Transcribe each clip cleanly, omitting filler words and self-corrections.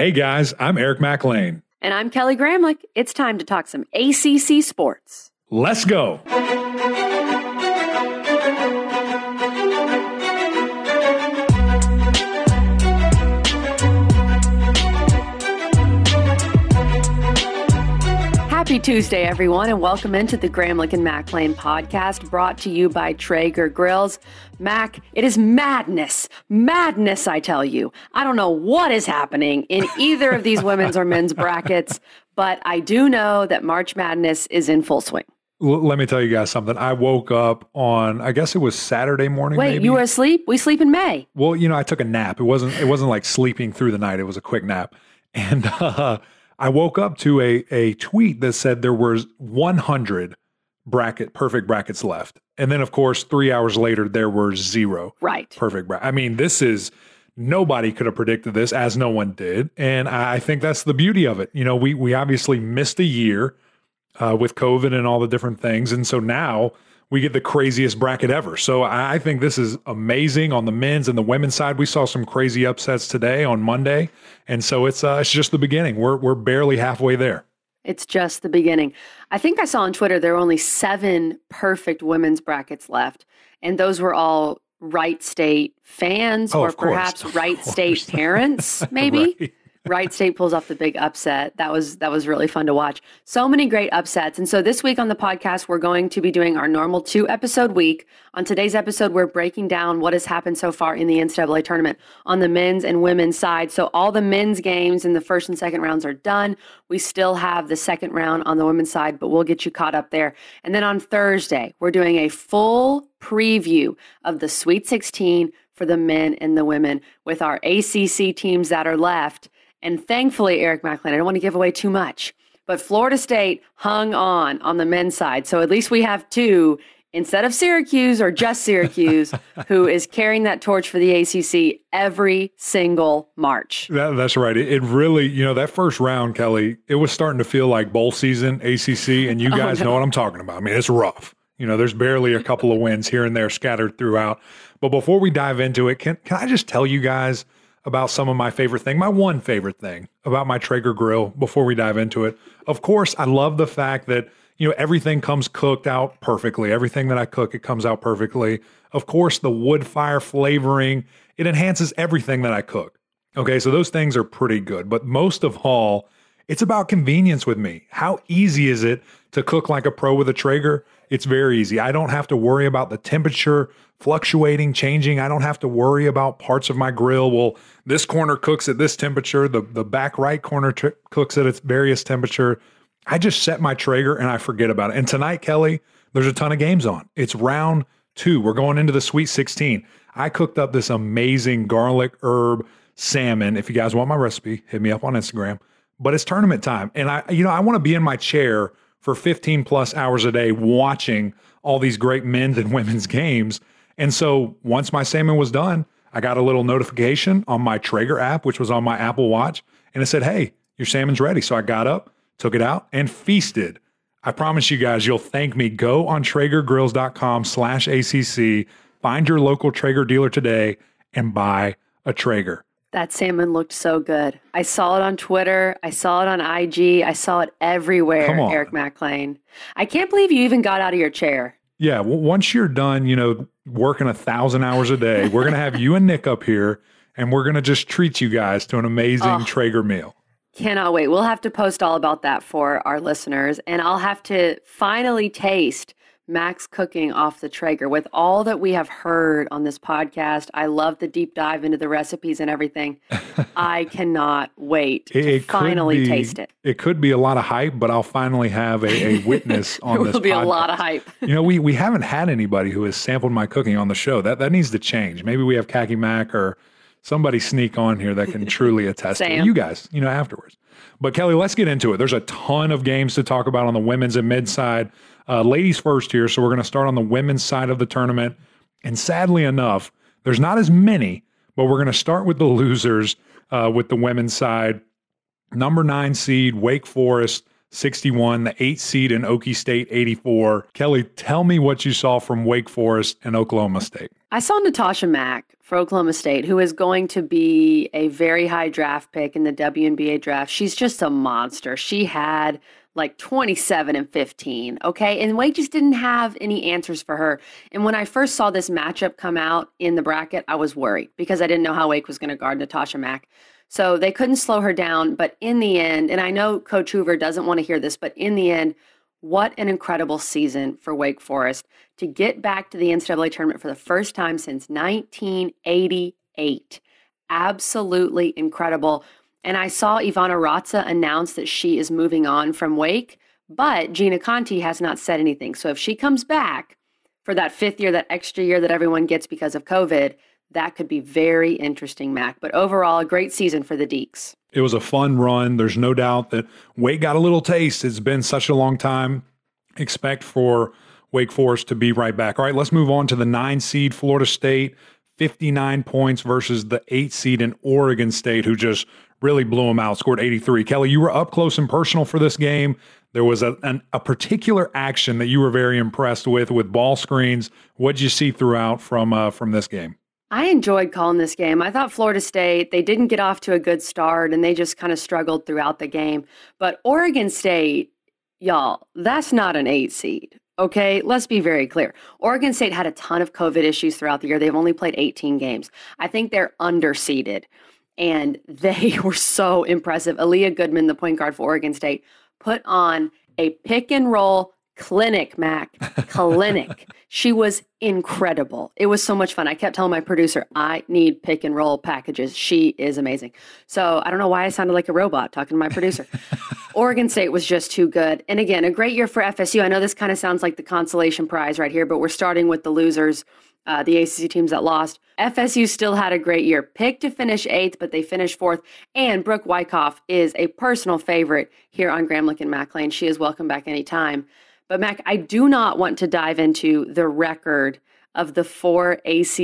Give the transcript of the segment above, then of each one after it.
Hey guys, I'm Eric McLean. And I'm Kelly Gramlich. It's time to talk some ACC sports. Let's go. Happy Tuesday, everyone, and welcome into the Gramlich and McLean podcast brought to you by Traeger Grills. Mac, it is madness. Madness, I tell you. I don't know what is happening in either of these women's or men's brackets, but I do know that March Madness is in full swing. Let me tell you guys something. I woke up on, I guess it was Saturday morning. Wait, maybe. You were asleep? We sleep in May. Well, I took a nap. It wasn't like sleeping through the night. It was a quick nap. And I woke up to a tweet that said there was 100 perfect brackets left. And then, of course, 3 hours later, there were 0 perfect brackets. I mean, nobody could have predicted this, as no one did. And I think that's the beauty of it. We obviously missed a year with COVID and all the different things. And so now we get the craziest bracket ever. So I think this is amazing on the men's and the women's side. We saw some crazy upsets today on Monday. And so it's just the beginning. We're barely halfway there. It's just the beginning. I think I saw on Twitter there were only 7 perfect women's brackets left. And those were all Wright State fans or perhaps Wright State parents, maybe. Right. Wright State pulls off the big upset. That was really fun to watch. So many great upsets. And so this week on the podcast, we're going to be doing our normal 2-episode week. On today's episode, we're breaking down what has happened so far in the NCAA tournament on the men's and women's side. So all the men's games in the first and second rounds are done. We still have the second round on the women's side, but we'll get you caught up there. And then on Thursday, we're doing a full preview of the Sweet 16 for the men and the women with our ACC teams that are left. And thankfully, Eric McLean, I don't want to give away too much, but Florida State hung on the men's side. So at least we have 2 instead of Syracuse or just Syracuse, who is carrying that torch for the ACC every single March. That's right. It really, that first round, Kelly, it was starting to feel like bowl season, ACC, and you guys know what I'm talking about. I mean, it's rough. There's barely a couple of wins here and there scattered throughout. But before we dive into it, can I just tell you guys about some of my one favorite thing about my Traeger grill before we dive into it? Of course, I love the fact that, everything comes cooked out perfectly. Everything that I cook, it comes out perfectly. Of course, the wood fire flavoring, it enhances everything that I cook. Okay, so those things are pretty good. But most of all, it's about convenience with me. How easy is it to cook like a pro with a Traeger? It's very easy. I don't have to worry about the temperature fluctuating, changing. I don't have to worry about parts of my grill. Well, this corner cooks at this temperature. The back right corner cooks at its various temperature. I just set my Traeger and I forget about it. And tonight, Kelly, there's a ton of games on. It's round 2. We're going into the Sweet 16. I cooked up this amazing garlic herb salmon. If you guys want my recipe, hit me up on Instagram. But it's tournament time. And I want to be in my chair for 15 plus hours a day watching all these great men's and women's games. And so once my salmon was done, I got a little notification on my Traeger app, which was on my Apple Watch. And it said, hey, your salmon's ready. So I got up, took it out, and feasted. I promise you guys, you'll thank me. Go on TraegerGrills.com/ACC, find your local Traeger dealer today, and buy a Traeger. That salmon looked so good. I saw it on Twitter. I saw it on IG. I saw it everywhere, Eric McLean. I can't believe you even got out of your chair. Yeah, well, once you're done, working 1,000 hours a day, we're going to have you and Nick up here, and we're going to just treat you guys to an amazing Traeger meal. Cannot wait. We'll have to post all about that for our listeners, and I'll have to finally taste Mac's cooking off the Traeger. With all that we have heard on this podcast, I love the deep dive into the recipes and everything. I cannot wait to finally taste it. It could be a lot of hype, but I'll finally have a witness on this podcast. It will be a lot of hype. We haven't had anybody who has sampled my cooking on the show. That needs to change. Maybe we have Khaki Mac or somebody sneak on here that can truly attest to it. You guys, afterwards. But Kelly, let's get into it. There's a ton of games to talk about on the women's and men's side. Ladies first here, so we're going to start on the women's side of the tournament. And sadly enough, there's not as many, but we're going to start with the losers with the women's side. Number 9 seed, Wake Forest, 61, the 8 seed in Okie State, 84. Kelly, tell me what you saw from Wake Forest and Oklahoma State. I saw Natasha Mack for Oklahoma State, who is going to be a very high draft pick in the WNBA draft. She's just a monster. She had like 27 and 15, okay? And Wake just didn't have any answers for her. And when I first saw this matchup come out in the bracket, I was worried because I didn't know how Wake was going to guard Natasha Mack. So they couldn't slow her down. But in the end, and I know Coach Hoover doesn't want to hear this, but in the end, what an incredible season for Wake Forest to get back to the NCAA tournament for the first time since 1988. Absolutely incredible. And I saw Ivana Ratza announce that she is moving on from Wake, but Gina Conti has not said anything. So if she comes back for that fifth year, that extra year that everyone gets because of COVID, that could be very interesting, Mac. But overall, a great season for the Deacs. It was a fun run. There's no doubt that Wake got a little taste. It's been such a long time. Expect for Wake Forest to be right back. All right, let's move on to the 9 seed Florida State, 59 points versus the 8 seed in Oregon State, who just really blew them out, scored 83. Kelly, you were up close and personal for this game. There was a particular action that you were very impressed with ball screens. What did you see throughout from this game? I enjoyed calling this game. I thought Florida State, they didn't get off to a good start, and they just kind of struggled throughout the game. But Oregon State, y'all, that's not an 8 seed. Okay, let's be very clear. Oregon State had a ton of COVID issues throughout the year. They've only played 18 games. I think they're underseeded, and they were so impressive. Aaliyah Goodman, the point guard for Oregon State, put on a pick and roll clinic, Mac. Clinic. She was incredible. It was so much fun. I kept telling my producer, I need pick and roll packages. She is amazing. So I don't know why I sounded like a robot talking to my producer. Oregon State was just too good. And again, a great year for FSU. I know this kind of sounds like the consolation prize right here, but we're starting with the losers, the ACC teams that lost. FSU still had a great year. Picked to finish 8th, but they finished 4th. And Brooke Wyckoff is a personal favorite here on Gramlich and Mac Lane. She is welcome back anytime. But Mac, I do not want to dive into the record of the 4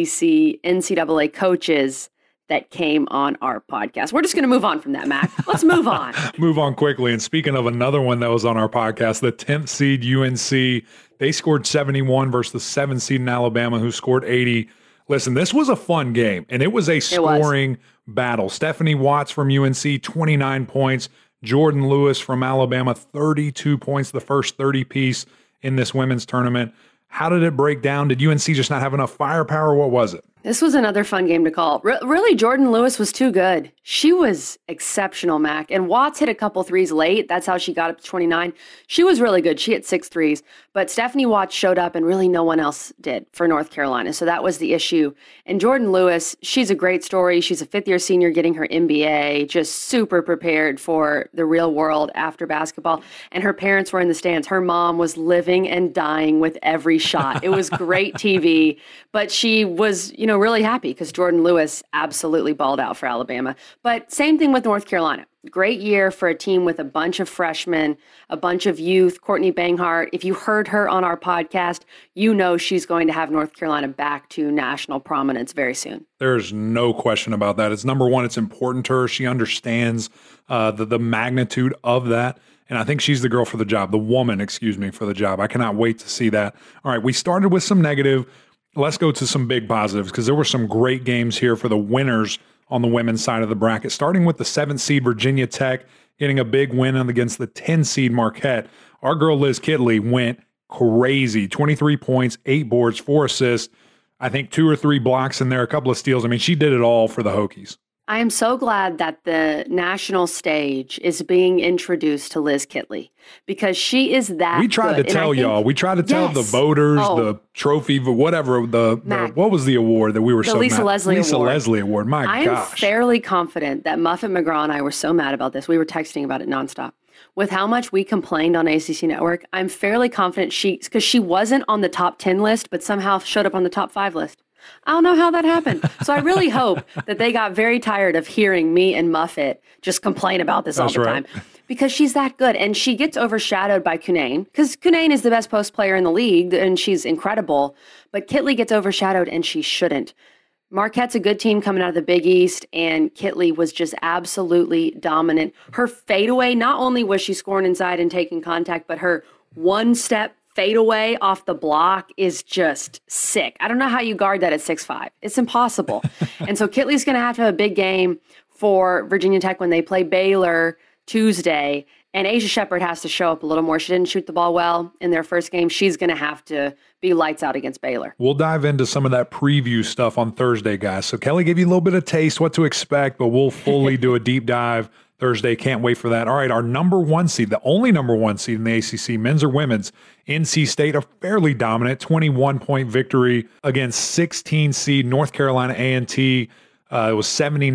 ACC NCAA coaches that came on our podcast. We're just going to move on from that, Mac. Let's move on. Move on quickly. And speaking of another one that was on our podcast, the 10th seed UNC, they scored 71 versus the 7th seed in Alabama, who scored 80. Listen, this was a fun game, and it was a scoring battle. Stephanie Watts from UNC, 29 points. Jordan Lewis from Alabama, 32 points, the first 30 piece in this women's tournament. How did it break down? Did UNC just not have enough firepower? What was it? This was another fun game to call. Really, Jordan Lewis was too good. She was exceptional, Mac. And Watts hit a couple threes late. That's how she got up to 29. She was really good. She hit 6 threes. But Stephanie Watts showed up, and really no one else did for North Carolina. So that was the issue. And Jordan Lewis, she's a great story. She's a fifth-year senior getting her MBA, just super prepared for the real world after basketball. And her parents were in the stands. Her mom was living and dying with every shot. It was great TV. But she was, really happy because Jordan Lewis absolutely balled out for Alabama. But same thing with North Carolina. Great year for a team with a bunch of freshmen, a bunch of youth. Courtney Banghart, if you heard her on our podcast, you know she's going to have North Carolina back to national prominence very soon. There's no question about that. It's number one, it's important to her. She understands the magnitude of that. And I think she's the girl for the job, the woman, for the job. I cannot wait to see that. All right, we started with some negative. Let's go to some big positives because there were some great games here for the winners on the women's side of the bracket, starting with the 7th seed Virginia Tech getting a big win against the 10 seed Marquette. Our girl Liz Kitley went crazy, 23 points, 8 boards, 4 assists, I think 2 or 3 blocks in there, a couple of steals. I mean, she did it all for the Hokies. I am so glad that the national stage is being introduced to Liz Kitley because she is that We tried good. to tell y'all. We tried to tell the voters, the trophy, whatever, what was the award that we were the so Lisa mad? Leslie Lisa Award. Leslie Award. My I gosh. am fairly confident that Muffet McGraw and I were so mad about this. We were texting about it nonstop. With how much we complained on ACC Network, I'm fairly confident because she wasn't on the top 10 list, but somehow showed up on the top 5 list. I don't know how that happened. So I really hope that they got very tired of hearing me and Muffet just complain about this all the time. Because she's that good. And she gets overshadowed by Cunane. Because Cunane is the best post player in the league, and she's incredible. But Kitley gets overshadowed, and she shouldn't. Marquette's a good team coming out of the Big East, and Kitley was just absolutely dominant. Her fadeaway, not only was she scoring inside and taking contact, but her one-step fadeaway off the block is just sick. I don't know how you guard that at 6'5". It's impossible. And so Kitley's going to have a big game for Virginia Tech when they play Baylor Tuesday. And Asia Shepherd has to show up a little more. She didn't shoot the ball well in their first game. She's going to have to be lights out against Baylor. We'll dive into some of that preview stuff on Thursday, guys. So Kelly gave you a little bit of taste, what to expect, but we'll fully do a deep dive Thursday. Can't wait for that. All right, our number one seed, the only number one seed in the ACC, men's or women's, NC State, a fairly dominant 21-point victory against 16 seed North Carolina A&T. It was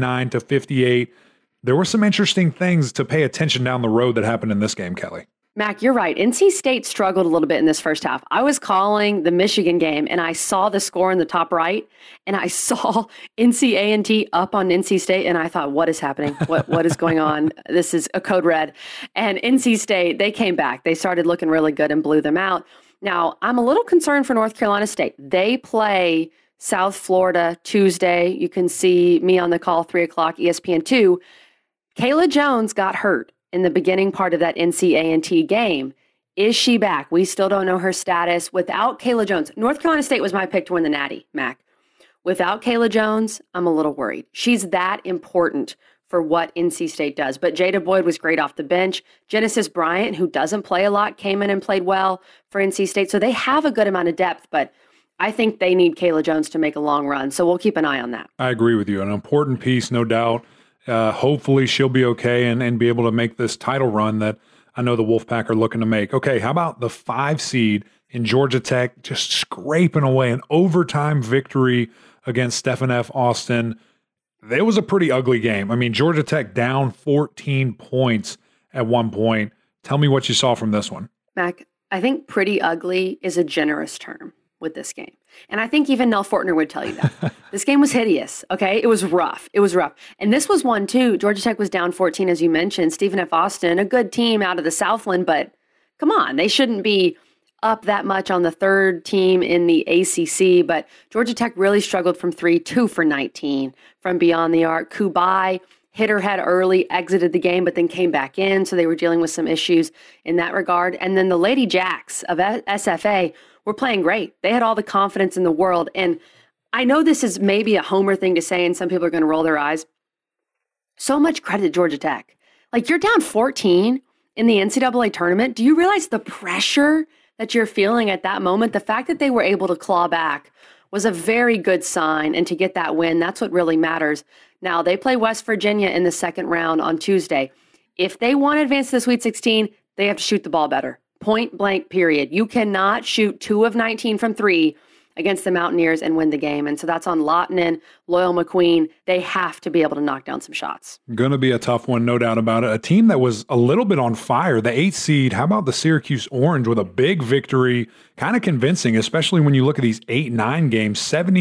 79-58. There were some interesting things to pay attention down the road that happened in this game, Kelly. Mac, you're right. NC State struggled a little bit in this first half. I was calling the Michigan game, and I saw the score in the top right, and I saw NC A&T up on NC State, and I thought, what is happening? What is going on? This is a code red. And NC State, they came back. They started looking really good and blew them out. Now, I'm a little concerned for North Carolina State. They play South Florida Tuesday. You can see me on the call, 3 o'clock, ESPN2. Kayla Jones got hurt in the beginning part of that NC A&T game. Is she back? We still don't know her status. Without Kayla Jones, North Carolina State was my pick to win the Natty, Mac. Without Kayla Jones, I'm a little worried. She's that important for what NC State does. But Jada Boyd was great off the bench. Genesis Bryant, who doesn't play a lot, came in and played well for NC State. So they have a good amount of depth, but I think they need Kayla Jones to make a long run. So we'll keep an eye on that. I agree with you. An important piece, no doubt. Hopefully she'll be okay and be able to make this title run that I know the Wolfpack are looking to make. Okay, how about the 5 seed in Georgia Tech just scraping away an overtime victory against Stephen F. Austin? It was a pretty ugly game. I mean, Georgia Tech down 14 points at one point. Tell me what you saw from this one. Mac, I think pretty ugly is a generous term with this game. And I think even Nell Fortner would tell you that. This game was hideous, okay? It was rough. It was rough. And this was one, too. Georgia Tech was down 14, as you mentioned. Stephen F. Austin, a good team out of the Southland, but come on, they shouldn't be up that much on the third team in the ACC. But Georgia Tech really struggled from 3, 2 for 19 from beyond the arc. Kubai hit her head early, exited the game, but then came back in. So they were dealing with some issues in that regard. And then the Lady Jacks of SFA were playing great. They had all the confidence in the world. And I know this is maybe a homer thing to say, and some people are going to roll their eyes. So much credit to Georgia Tech. Like, you're down 14 in the NCAA tournament. Do you realize the pressure that you're feeling at that moment? The fact that they were able to claw back was a very good sign. And to get that win, that's what really matters. Now, they play West Virginia in the second round on Tuesday. If they want to advance to the Sweet 16, they have to shoot the ball better. Point blank, period. You cannot shoot 2 of 19 from 3 against the Mountaineers and win the game. And so that's on Lottanen, Loyal McQueen. They have to be able to knock down some shots. Going to be a tough one, no doubt about it. A team that was a little bit on fire, the 8th seed. How about the Syracuse Orange with a big victory? Kind of convincing, especially when you look at these 8-9 games,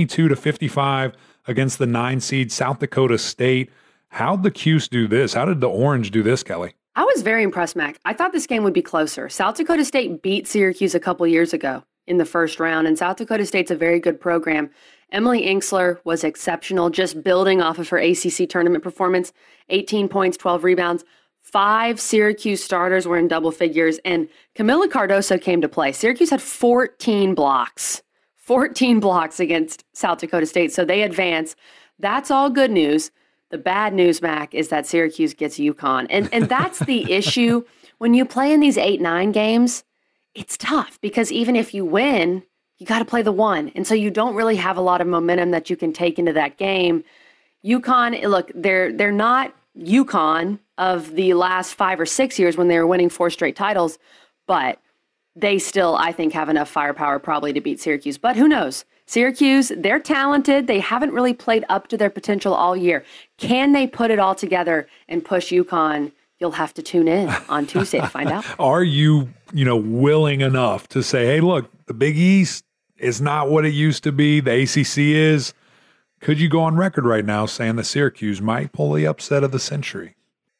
72-55 against the 9 seed South Dakota State. How'd the Cuse do this? How did the Orange do this, Kelly? I was very impressed, Mac. I thought this game would be closer. South Dakota State beat Syracuse a couple years ago in the first round, and South Dakota State's a very good program. Emily Inksler was exceptional, just building off of her ACC tournament performance. 18 points, 12 rebounds. 5 Syracuse starters were in double figures, and Camila Cardoso came to play. Syracuse had 14 blocks. 14 blocks against South Dakota State, so they advance. That's all good news. The bad news, Mac, is that Syracuse gets UConn. And that's the issue. When you play in these 8-9 games, it's tough because even if you win, you got to play the one. And so you don't really have a lot of momentum that you can take into that game. UConn, look, they're not UConn of the last 5 or 6 years when they were winning 4 straight titles, but they still, I think, have enough firepower probably to beat Syracuse. But who knows? Syracuse, they're talented. They haven't really played up to their potential all year. Can they put it all together and push UConn? You'll have to tune in on Tuesday to find out. Are you, willing enough to say, hey, look, the Big East is not what it used to be. The ACC is. Could you go on record right now saying that Syracuse might pull the upset of the century?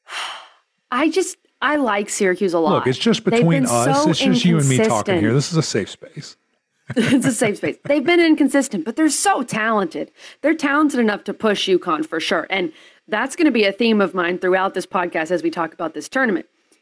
I like Syracuse a lot. Look, it's just between us. It's just you and me talking here. This is a safe space. It's a safe space. They've been inconsistent, but they're so talented. They're talented enough to push UConn for sure. And that's going to be a theme of mine throughout this podcast as we talk about this tournament.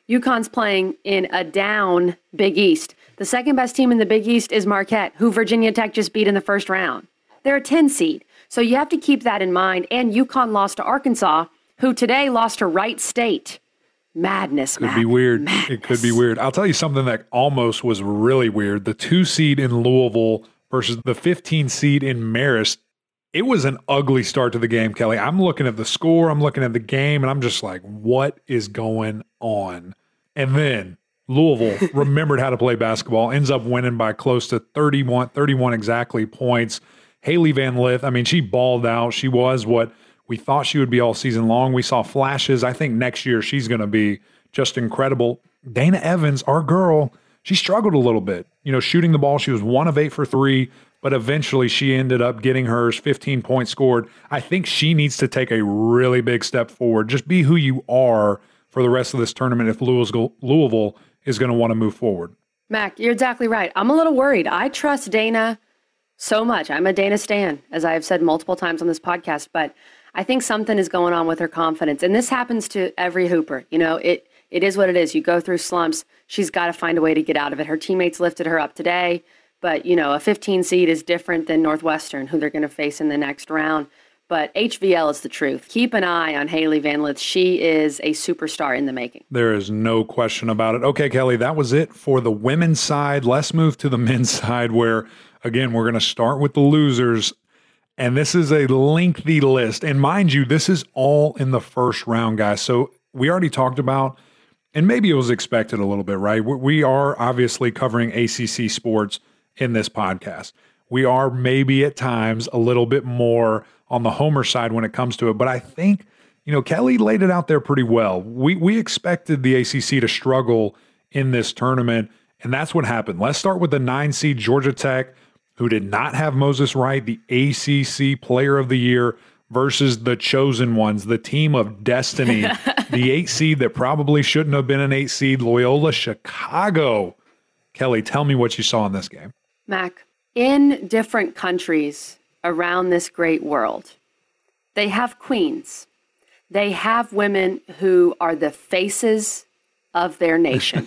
UConn's playing in a down Big East. The second best team in the Big East is Marquette, who Virginia Tech just beat in the first round. They're a 10 seed. So you have to keep that in mind. And UConn lost to Arkansas, who today lost to Wright State. Madness, Could be weird. Madness. It could be weird. I'll tell you something that almost was really weird. The 2 seed in Louisville versus the 15 seed in Marist. It was an ugly start to the game, Kelly. I'm looking at the score, I'm looking at the game, and I'm just like, what is going on? And then Louisville remembered how to play basketball, ends up winning by close to 31 exactly points. Hailey Van Lith, I mean, she balled out. She was what we thought she would be all season long. We saw flashes. I think next year she's going to be just incredible. Dana Evans, our girl, she struggled a little bit. You know, shooting the ball, she was 1 of 8 for 3, but eventually she ended up getting hers, 15 points scored. I think she needs to take a really big step forward. Just be who you are for the rest of this tournament if Louisville is going to want to move forward. Mac, you're exactly right. I'm a little worried. I trust Dana so much. I'm a Dana stan, as I have said multiple times on this podcast, but I think something is going on with her confidence. And this happens to every hooper. You know, it is what it is. You go through slumps. She's got to find a way to get out of it. Her teammates lifted her up today, but, you know, a 15 seed is different than Northwestern, who they're going to face in the next round. But HVL is the truth. Keep an eye on Hailey Van Lith. She is a superstar in the making. There is no question about it. Okay, Kelly, that was it for the women's side. Let's move to the men's side where, again, we're going to start with the losers. And this is a lengthy list. And mind you, this is all in the first round, guys. So we already talked about, and maybe it was expected a little bit, right? We are obviously covering ACC sports in this podcast. We are maybe at times a little bit more on the homer side when it comes to it. But I think, you know, Kelly laid it out there pretty well. We expected the ACC to struggle in this tournament, and that's what happened. Let's start with the 9 seed Georgia Tech, who did not have Moses Wright, the ACC Player of the Year, versus the chosen ones, the team of destiny, the 8 seed that probably shouldn't have been an 8 seed, Loyola Chicago. Kelly, tell me what you saw in this game. Mac, in different countries around this great world, they have queens. They have women who are the faces of their nation.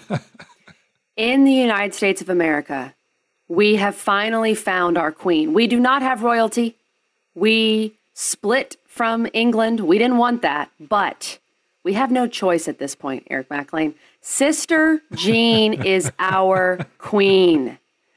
In the United States of America, we have finally found our queen. We do not have royalty. We split from England. We didn't want that, but we have no choice at this point, Eric McLean. Sister Jean is our queen.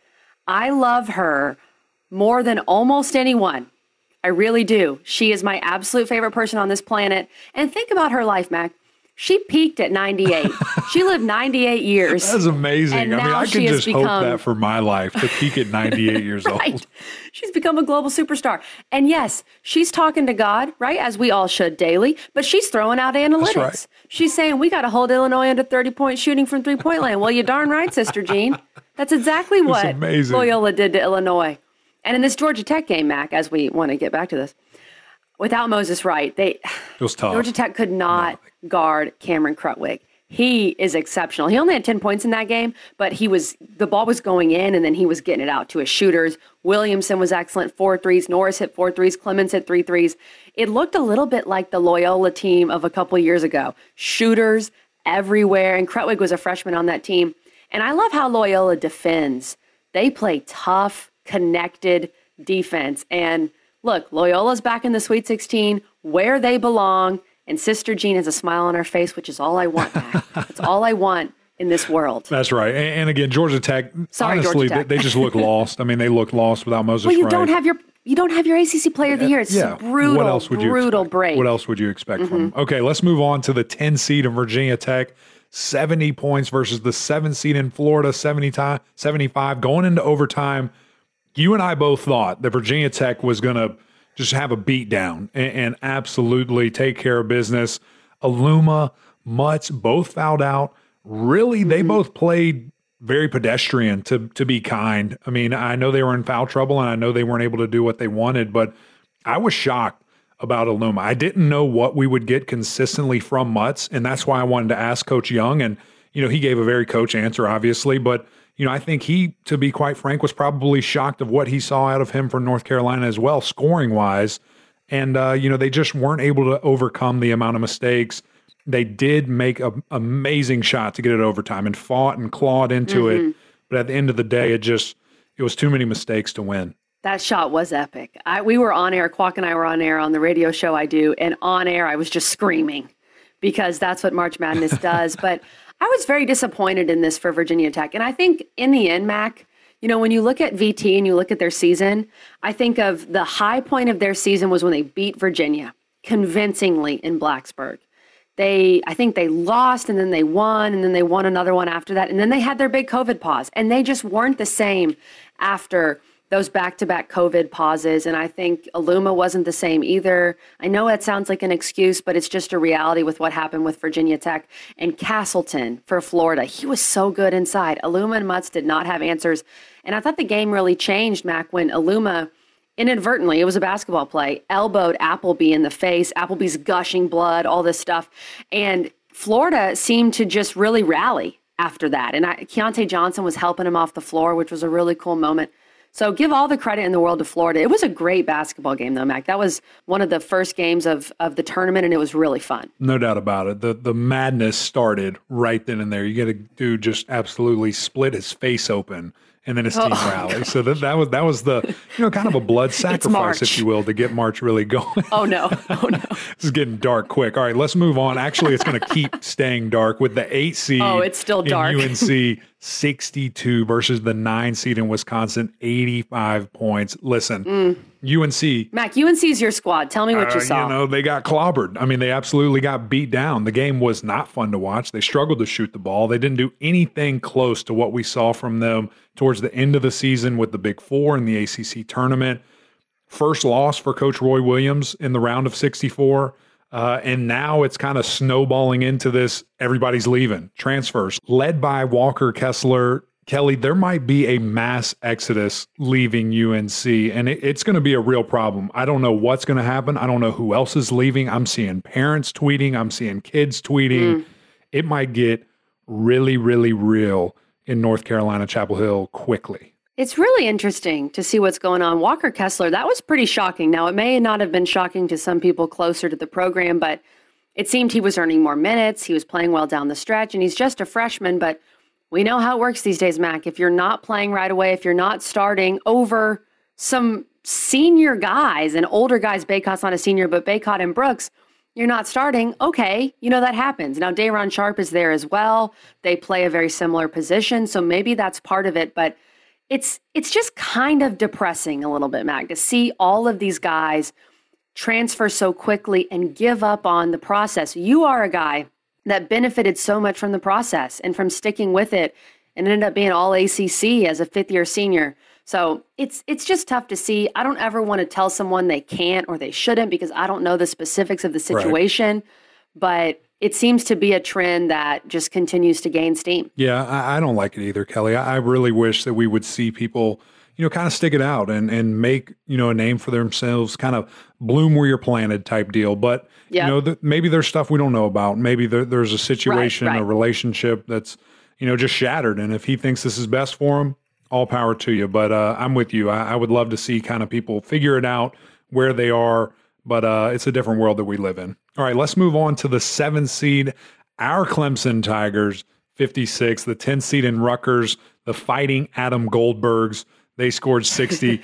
I love her more than almost anyone. I really do. She is my absolute favorite person on this planet. And think about her life, Mac. She peaked at 98. She lived 98 years. That's amazing. And I mean, I could just hope that for my life, to peak at 98 years right. old. She's become a global superstar. And yes, she's talking to God, right, as we all should daily, but she's throwing out analytics. That's right. She's saying, we got to hold Illinois under 30-point shooting from three-point land. Well, you're darn right, Sister Jean. That's exactly what Loyola did to Illinois. And in this Georgia Tech game, Mac, as we want to get back to this, without Moses Wright, it was tough. Georgia Tech could not guard Cameron Krutwig. He is exceptional. He only had 10 points in that game, but the ball was going in, and then he was getting it out to his shooters. Williamson was excellent, 4 threes. Norris hit 4 threes. Clemens hit 3 threes. It looked a little bit like the Loyola team of a couple of years ago. Shooters everywhere, and Krutwig was a freshman on that team. And I love how Loyola defends. They play tough, connected defense. And look, Loyola's back in the Sweet 16 where they belong, and Sister Jean has a smile on her face, which is all I want, Mac. That's all I want in this world. That's right. And again, Georgia Tech, honestly, Georgia Tech. They just look lost. I mean, they look lost without Moses Wright. Well, you don't have your ACC Player of the Year. It's brutal, what else would you brutal expect? break. What else would you expect from them? Okay, let's move on to the 10 seed in Virginia Tech. 70 points versus the 7 seed in Florida, 75. Going into overtime, you and I both thought that Virginia Tech was going to just have a beat down and absolutely take care of business. Aluma, Mutz, both fouled out. Really, they both played very pedestrian, to be kind. I mean, I know they were in foul trouble, and I know they weren't able to do what they wanted, but I was shocked about Aluma. I didn't know what we would get consistently from Mutz, and that's why I wanted to ask Coach Young, and, you know, he gave a very coach answer, obviously, but, you know, I think he, to be quite frank, was probably shocked of what he saw out of him from North Carolina as well, scoring-wise, and, you know, they just weren't able to overcome the amount of mistakes They did make an amazing shot to get it overtime and fought and clawed into it. But at the end of the day, it was too many mistakes to win. That shot was epic. We were on air, Kwok and I were on air on the radio show I do, and on air I was just screaming because that's what March Madness does. But I was very disappointed in this for Virginia Tech. And I think in the end, Mac, when you look at VT and you look at their season, I think of the high point of their season was when they beat Virginia convincingly in Blacksburg. I think they lost and then they won and then they won another one after that. And then they had their big COVID pause and they just weren't the same after those back-to-back COVID pauses. And I think Aluma wasn't the same either. I know that sounds like an excuse, but it's just a reality with what happened with Virginia Tech. And Castleton for Florida, he was so good inside. Aluma and Mutz did not have answers. And I thought the game really changed, Mac, when Aluma inadvertently, it was a basketball play, elbowed Appleby in the face. Appleby's gushing blood, all this stuff. And Florida seemed to just really rally after that. And Keontae Johnson was helping him off the floor, which was a really cool moment. So give all the credit in the world to Florida. It was a great basketball game, though, Mac. That was one of the first games of the tournament, and it was really fun. No doubt about it. The madness started right then and there. You get a dude just absolutely split his face open, and then his team rallied. So that was the kind of a blood sacrifice, if you will, to get March really going. Oh no! This is getting dark quick. All right, let's move on. Actually, it's going to keep staying dark with the 8 seed. Oh, it's still dark. UNC 62 versus the 9 seed in Wisconsin, 85 points. Listen, UNC. Mac, UNC's your squad. Tell me what you saw. They got clobbered. I mean, they absolutely got beat down. The game was not fun to watch. They struggled to shoot the ball. They didn't do anything close to what we saw from them towards the end of the season with the Big Four in the ACC tournament. First loss for Coach Roy Williams in the round of 64. And now it's kind of snowballing into this. Everybody's leaving. Transfers led by Walker Kessler. Kelly, there might be a mass exodus leaving UNC, and it's going to be a real problem. I don't know what's going to happen. I don't know who else is leaving. I'm seeing parents tweeting. I'm seeing kids tweeting. It might get really, really real in North Carolina, Chapel Hill quickly. It's really interesting to see what's going on. Walker Kessler, that was pretty shocking. Now, it may not have been shocking to some people closer to the program, but it seemed he was earning more minutes. He was playing well down the stretch, and he's just a freshman. But we know how it works these days, Mac. If you're not playing right away, if you're not starting over some senior guys and older guys, Baycott's not a senior, but Baycott and Brooks, you're not starting. Okay, that happens. Now, Day'Ron Sharpe is there as well. They play a very similar position, so maybe that's part of it. But it's just kind of depressing a little bit, Mac, to see all of these guys transfer so quickly and give up on the process. You are a guy that benefited so much from the process and from sticking with it and ended up being all ACC as a fifth-year senior. So it's just tough to see. I don't ever want to tell someone they can't or they shouldn't because I don't know the specifics of the situation, but it seems to be a trend that just continues to gain steam. Yeah, I don't like it either, Kelly. I really wish that we would see people, kind of stick it out and make, a name for themselves, kind of bloom where you're planted type deal. But, maybe there's stuff we don't know about. Maybe there's a situation, a relationship that's, just shattered. And if he thinks this is best for him, all power to you. But I'm with you. I would love to see kind of people figure it out where they are. But it's a different world that we live in. All right, let's move on to the 7th seed, our Clemson Tigers, 56, the 10th seed in Rutgers, the Fighting Adam Goldbergs. They scored 60.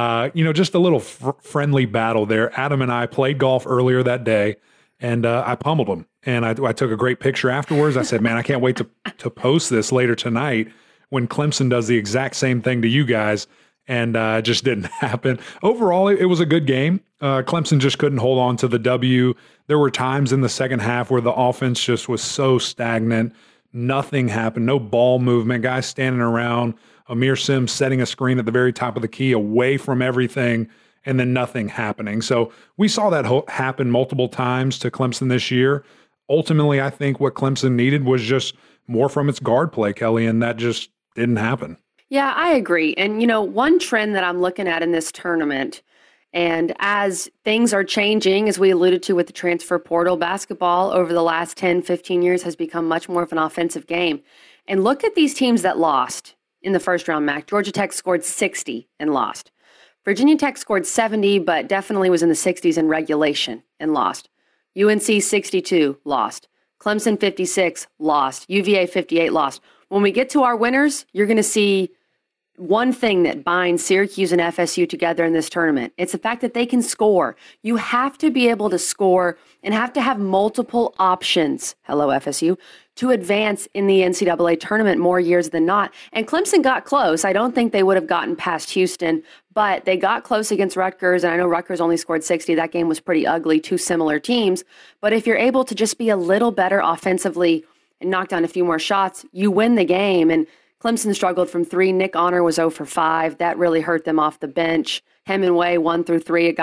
Just a little friendly battle there. Adam and I played golf earlier that day, and I pummeled him. And I took a great picture afterwards. I said, man, I can't wait to post this later tonight when Clemson does the exact same thing to you guys. And it just didn't happen. Overall, it was a good game. Clemson just couldn't hold on to the W. There were times in the second half where the offense just was so stagnant. Nothing happened. No ball movement. Guys standing around. Amir Sims setting a screen at the very top of the key away from everything, and then nothing happening. So we saw that happen multiple times to Clemson this year. Ultimately, I think what Clemson needed was just more from its guard play, Kelly, and that just didn't happen. Yeah, I agree. And, one trend that I'm looking at in this tournament, and as things are changing, as we alluded to with the transfer portal, basketball over the last 10, 15 years has become much more of an offensive game. And look at these teams that lost in the first round, Mac. Georgia Tech scored 60 and lost. Virginia Tech scored 70, but definitely was in the 60s in regulation and lost. UNC 62, lost. Clemson 56 lost. UVA 58 lost. When we get to our winners, you're going to see one thing that binds Syracuse and FSU together in this tournament. It's the fact that they can score. You have to be able to score and have to have multiple options, hello FSU, to advance in the NCAA tournament more years than not. And Clemson got close. I don't think they would have gotten past Houston, but they got close against Rutgers, and I know Rutgers only scored 60. That game was pretty ugly, two similar teams. But if you're able to just be a little better offensively and knock down a few more shots, you win the game. And Clemson struggled from 3. Nick Honor was 0 for 5. That really hurt them off the bench. Hemingway 1 for 3, a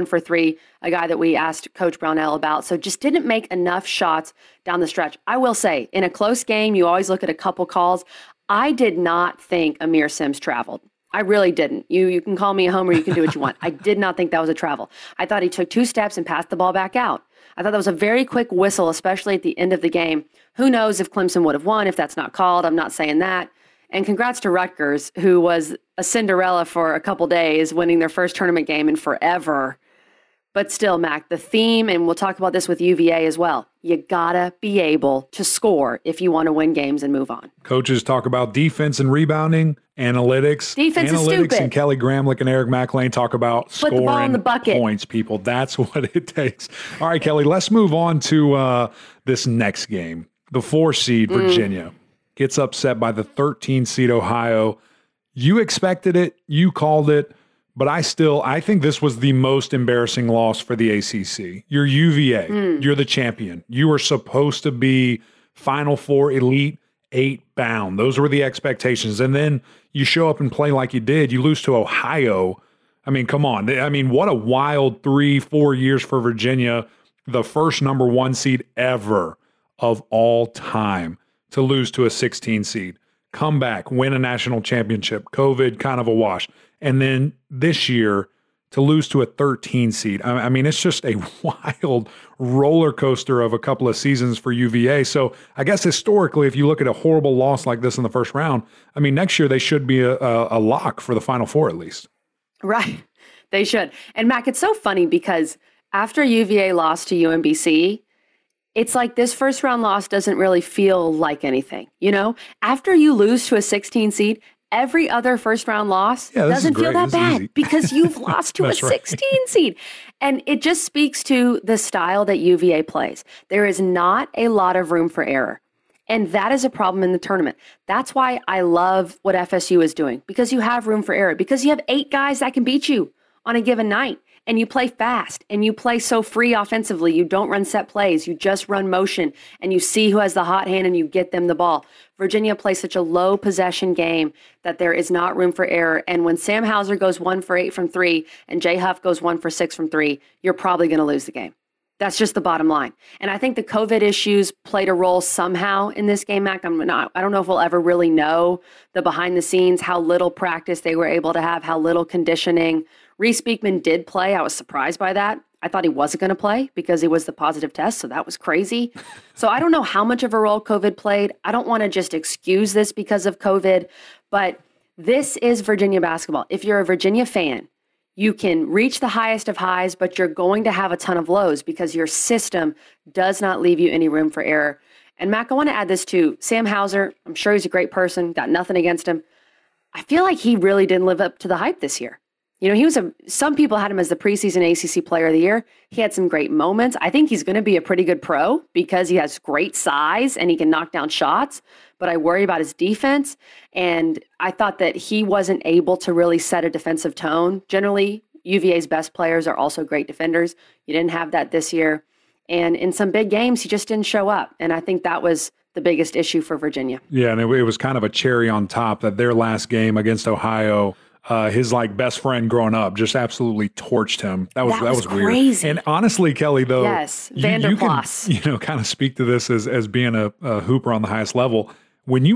guy that we asked Coach Brownell about. So just didn't make enough shots down the stretch. I will say, in a close game, you always look at a couple calls. I did not think Amir Sims traveled. I really didn't. You can call me a homer. You can do what you want. I did not think that was a travel. I thought he took 2 steps and passed the ball back out. I thought that was a very quick whistle, especially at the end of the game. Who knows if Clemson would have won if that's not called. I'm not saying that. And congrats to Rutgers, who was a Cinderella for a couple days, winning their first tournament game in forever. But still, Mac, the theme, and we'll talk about this with UVA as well, you gotta be able to score if you want to win games and move on. Coaches talk about defense and rebounding, analytics. Defense is stupid. And Kelly Gramlich and Eric McLean talk about Put the ball in the scoring bucket. points, people. That's what it takes. All right, Kelly, let's move on to this next game. The 4 seed Virginia gets upset by the 13 seed Ohio. You expected it. You called it. But I think this was the most embarrassing loss for the ACC. You're UVA. You're the champion. You were supposed to be Final Four, Elite 8 bound. Those were the expectations. And then you show up and play like you did. You lose to Ohio. I mean, come on. I mean, what a wild 3-4 years for Virginia. The first number 1 seed ever of all time to lose to a 16 seed. Come back, win a national championship. COVID, kind of a wash. And then this year, to lose to a 13 seed. I mean, it's just a wild roller coaster of a couple of seasons for UVA. So I guess historically, if you look at a horrible loss like this in the first round, I mean, next year they should be a lock for the Final Four at least. Right. They should. And Mac, it's so funny because after UVA lost to UMBC, it's like this first round loss doesn't really feel like anything. You know, after you lose to a 16 seed, every other first round loss doesn't feel that bad because you've lost to a 16 seed. And it just speaks to the style that UVA plays. There is not a lot of room for error. And that is a problem in the tournament. That's why I love what FSU is doing, because you have room for error, because you have 8 guys that can beat you on a given night. And you play fast and you play so free offensively. You don't run set plays. You just run motion and you see who has the hot hand and you get them the ball. Virginia plays such a low possession game that there is not room for error. And when Sam Hauser goes 1 for 8 from 3 and Jay Huff goes 1 for 6 from 3, you're probably going to lose the game. That's just the bottom line. And I think the COVID issues played a role somehow in this game, Mac. I don't know if we'll ever really know the behind the scenes, how little practice they were able to have, how little conditioning. Reese Beekman did play. I was surprised by that. I thought he wasn't going to play because it was the positive test, so that was crazy. So I don't know how much of a role COVID played. I don't want to just excuse this because of COVID, but this is Virginia basketball. If you're a Virginia fan, you can reach the highest of highs, but you're going to have a ton of lows because your system does not leave you any room for error. And Mac, I want to add this too. Sam Hauser, I'm sure he's a great person, got nothing against him. I feel like he really didn't live up to the hype this year. You know, some people had him as the preseason ACC player of the year. He had some great moments. I think he's going to be a pretty good pro because he has great size and he can knock down shots, but I worry about his defense. And I thought that he wasn't able to really set a defensive tone. Generally, UVA's best players are also great defenders. You didn't have that this year. And in some big games, he just didn't show up. And I think that was the biggest issue for Virginia. Yeah, and it was kind of a cherry on top that their last game against Ohio, his best friend growing up just absolutely torched him. That was weird. Crazy. And honestly, Kelly, though, yes, you can kind of speak to this as being a hooper on the highest level. When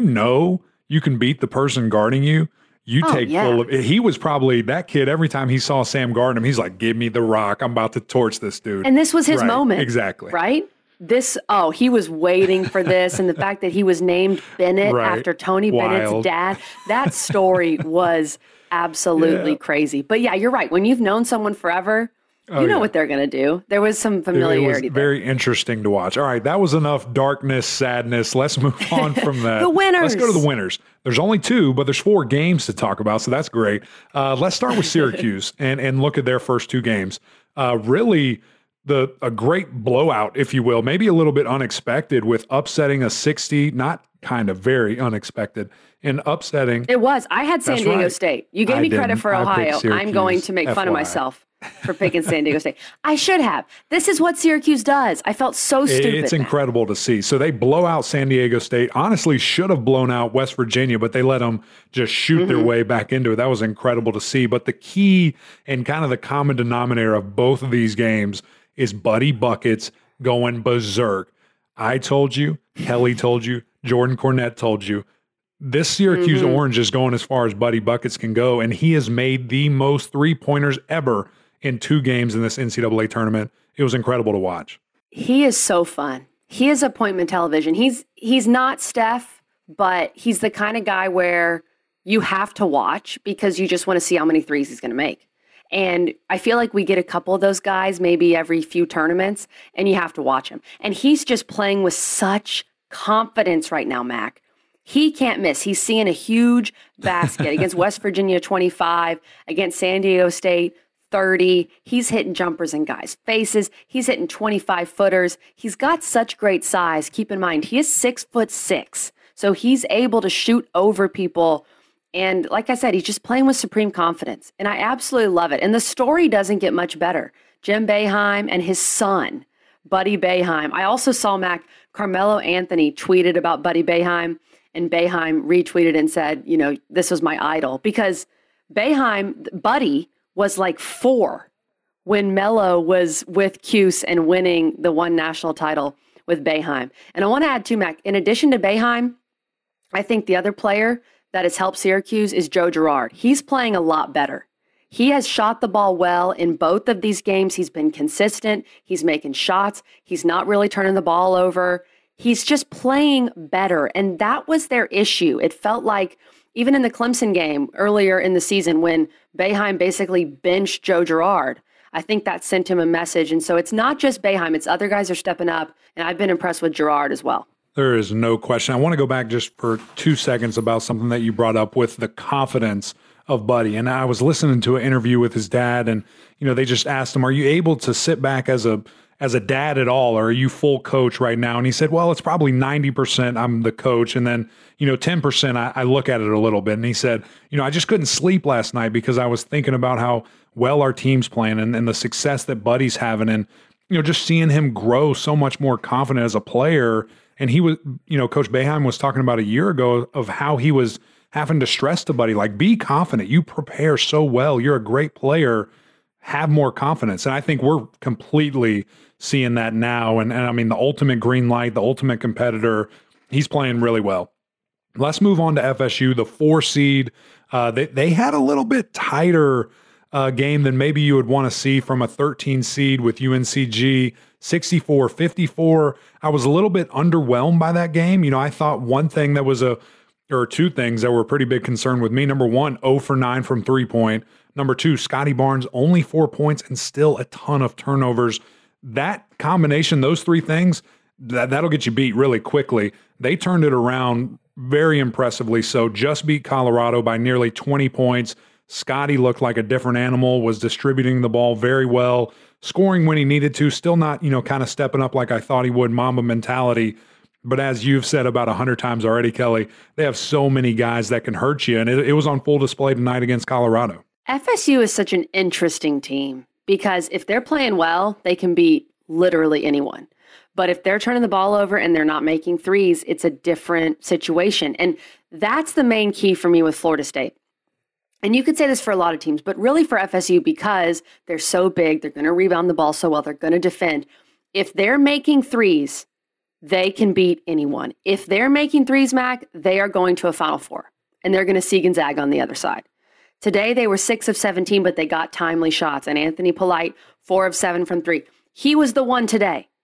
you can beat the person guarding you, full of it. He was probably that kid. Every time he saw Sam guarding him, he's like, "Give me the rock. I'm about to torch this dude." And this was his moment. Exactly. Right? He was waiting for this. And the fact that he was named Bennett after Tony Bennett's dad, that story was absolutely crazy. But yeah, you're right. When you've known someone forever, Oh, You know yeah. what they're going to do. There was some It was familiarity there. very interesting to watch. All right, that was enough darkness, sadness. Let's move on from that. The winners. Let's go to the winners. There's only two, but there's 4 games to talk about, so that's great. Let's start with Syracuse and look at their first 2 games. Really, a great blowout, if you will, maybe a little bit unexpected with upsetting a 60, not kind of very unexpected, and upsetting. It was. I had San That's Diego right. State. You gave I me credit didn't. for I picked Ohio. I'm going Syracuse, to make fun of FYI. myself for picking San Diego State. I should have. This is what Syracuse does. I felt so stupid. It's incredible to see. So they blow out San Diego State. Honestly, should have blown out West Virginia, but they let them just shoot their way back into it. That was incredible to see. But the key and kind of the common denominator of both of these games is Buddy Buckets going berserk. I told you, Kelly told you, Jordan Cornette told you. This Syracuse Orange is going as far as Buddy Buckets can go, and he has made the most 3-pointers ever in 2 games in this NCAA tournament. It was incredible to watch. He is so fun. He is appointment television. He's not Steph, but he's the kind of guy where you have to watch because you just want to see how many threes he's going to make. And I feel like we get a couple of those guys maybe every few tournaments, and you have to watch him. And he's just playing with such confidence right now, Mac. He can't miss. He's seeing a huge basket against West Virginia 25, against San Diego State 30. He's hitting jumpers in guys' faces. He's hitting 25-footers. He's got such great size. Keep in mind, he is 6'6", so he's able to shoot over people. And like I said, he's just playing with supreme confidence. And I absolutely love it. And the story doesn't get much better. Jim Boeheim and his son, Buddy Boeheim. I also saw Carmelo Anthony tweeted about Buddy Boeheim, and Boeheim retweeted and said, this was my idol. Because Buddy was like 4 when Melo was with Cuse and winning the one national title with Boeheim. And I want to add too, Mac, in addition to Boeheim, I think the other player that has helped Syracuse is Joe Girard. He's playing a lot better. He has shot the ball well in both of these games. He's been consistent. He's making shots. He's not really turning the ball over. He's just playing better. And that was their issue. It felt like even in the Clemson game earlier in the season when Boeheim basically benched Joe Girard, I think that sent him a message. And so it's not just Boeheim. It's other guys are stepping up. And I've been impressed with Girard as well. There is no question. I want to go back just for 2 seconds about something that you brought up with the confidence of Buddy. And I was listening to an interview with his dad, and they just asked him, "Are you able to sit back as a dad at all, or are you full coach right now?" And he said, "Well, it's probably 90% I'm the coach, and then 10% I look at it a little bit." And he said, "I just couldn't sleep last night because I was thinking about how well our team's playing and the success that Buddy's having, and just seeing him grow so much more confident as a player." And he was, Coach Boeheim was talking about a year ago of how he was having to stress to Buddy, like, be confident. You prepare so well. You're a great player. Have more confidence. And I think we're completely seeing that now. And I mean, the ultimate green light, the ultimate competitor, he's playing really well. Let's move on to FSU, the 4 seed. They had a little bit tighter game than maybe you would want to see from a 13 seed with UNCG, 64-54. I was a little bit underwhelmed by that game. I thought one thing that was or 2 things that were a pretty big concern with me. Number 1, 0 for 9 from 3-point. Number 2, Scotty Barnes, only 4 points and still a ton of turnovers. That combination, those 3 things, that'll get you beat really quickly. They turned it around very impressively. So just beat Colorado by nearly 20 points. Scotty looked like a different animal, was distributing the ball very well, scoring when he needed to, still not, kind of stepping up like I thought he would, Mamba mentality. But as you've said about 100 times already, Kelly, they have so many guys that can hurt you, and it was on full display tonight against Colorado. FSU is such an interesting team because if they're playing well, they can beat literally anyone. But if they're turning the ball over and they're not making threes, it's a different situation. And that's the main key for me with Florida State. And you could say this for a lot of teams, but really for FSU, because they're so big, they're going to rebound the ball so well, they're going to defend. If they're making threes, they can beat anyone. If they're making threes, Mac, they are going to a Final Four, and they're going to see Gonzaga on the other side. Today, they were 6 of 17, but they got timely shots. And Anthony Polite, 4 of 7 from 3. He was the one today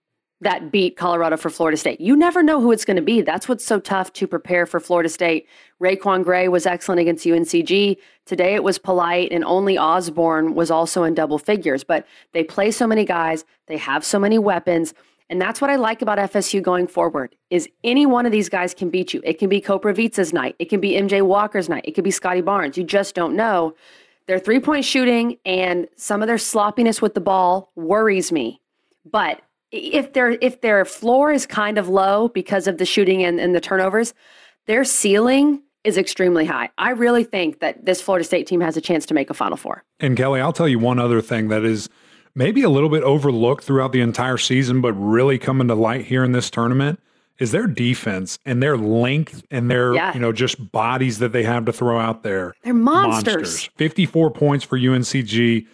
that beat Colorado for Florida State. You never know who it's going to be. That's what's so tough to prepare for Florida State. Raquan Gray was excellent against UNCG. Today it was Polite, and only Osborne was also in double figures. But they play so many guys. They have so many weapons. And that's what I like about FSU going forward, is any one of these guys can beat you. It can be Koprivica's night. It can be MJ Walker's night. It could be Scotty Barnes. You just don't know. Their three-point shooting and some of their sloppiness with the ball worries me. But if their floor is kind of low because of the shooting and the turnovers, their ceiling is extremely high. I really think that this Florida State team has a chance to make a Final Four. And Kelly, I'll tell you one other thing that is maybe a little bit overlooked throughout the entire season, but really coming to light here in this tournament is their defense and their length and their, just bodies that they have to throw out there. They're monsters. 54 points for UNCG,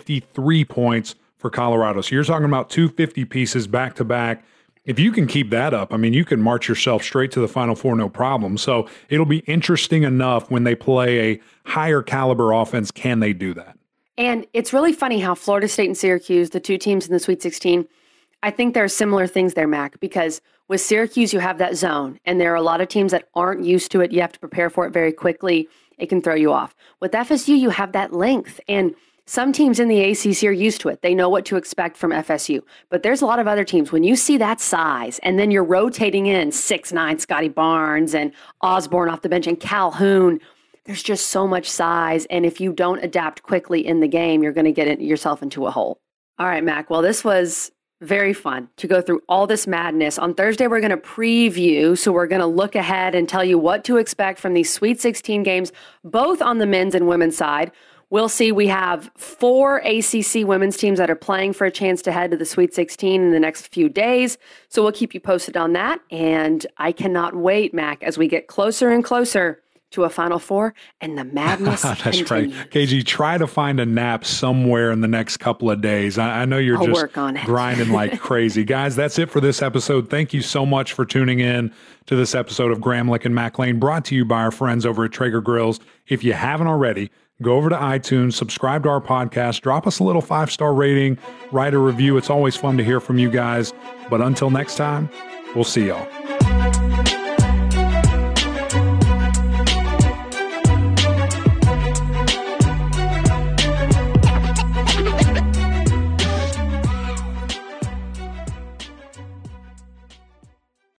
53 points for Colorado. So you're talking about 250 pieces back to back. If you can keep that up, I mean, you can march yourself straight to the Final Four, no problem. So it'll be interesting enough when they play a higher caliber offense. Can they do that? And it's really funny how Florida State and Syracuse, the two teams in the Sweet 16, I think there are similar things there, Mac, because with Syracuse, you have that zone, and there are a lot of teams that aren't used to it. You have to prepare for it very quickly. It can throw you off. With FSU, you have that length, and some teams in the ACC are used to it. They know what to expect from FSU. But there's a lot of other teams. When you see that size, and then you're rotating in 6'9" Scotty Barnes and Osborne off the bench and Calhoun, there's just so much size. And if you don't adapt quickly in the game, you're going to get yourself into a hole. All right, Mac. Well, this was very fun to go through all this madness. On Thursday, we're going to preview. So we're going to look ahead and tell you what to expect from these Sweet 16 games, both on the men's and women's side. We'll see. We have 4 ACC women's teams that are playing for a chance to head to the Sweet 16 in the next few days. So we'll keep you posted on that. And I cannot wait, Mac, as we get closer and closer to a Final Four and the madness That's continues. right. KG, try to find a nap somewhere in the next couple of days. I know you're just grinding like crazy. Guys, that's it for this episode. Thank you so much for tuning in to this episode of Gramlich and Mac Lane, brought to you by our friends over at Traeger Grills. If you haven't already, go over to iTunes, subscribe to our podcast, drop us a little 5-star rating, write a review. It's always fun to hear from you guys. But until next time, we'll see y'all.